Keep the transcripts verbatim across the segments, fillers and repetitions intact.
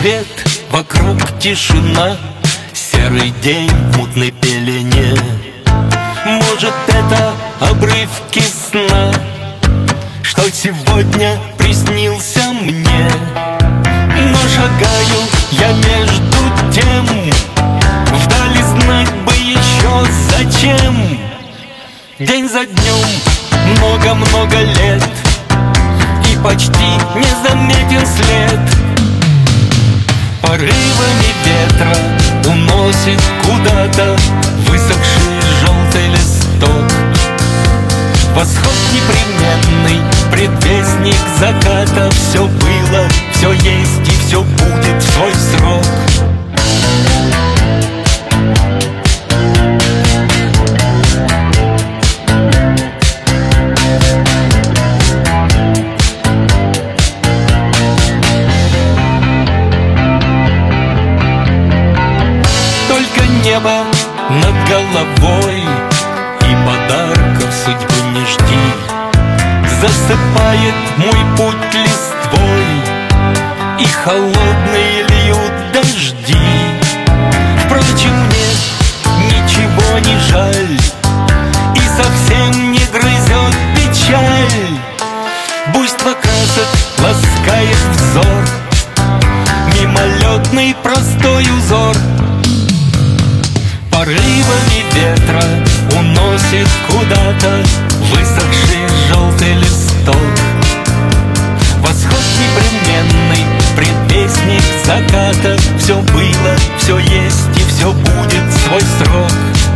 свет, вокруг тишина, серый день в мутной пелене. Может, это обрывки сна, что сегодня приснился мне. Но шагаю я между тем, вдали знать бы еще зачем. День за днем, много-много лет, и почти не заметен след. Порывами ветра уносит куда-то высохший желтый листок. Восход непременный, предвестник заката. Все было, все есть и все будет в свой срок. Небо над головой и подарков судьбы не жди. Засыпает мой путь листвой, и холодные льют дожди. Впрочем, мне ничего не жаль, и совсем не грызет печаль. Буйство красок ласкает взор, мимолетный простой узор. Порывами ветра уносит куда-то высохший желтый листок. Восход непременный, предвестник заката. Все было, все есть и все будет в свой срок.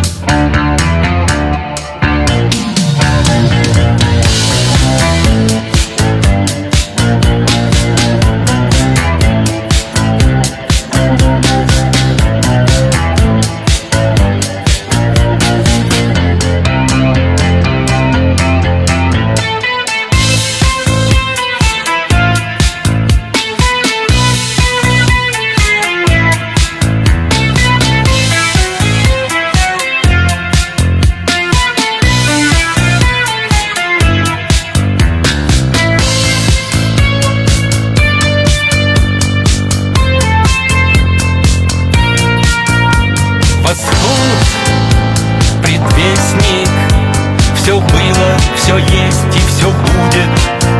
Восход, предвестник, все было, все есть и все будет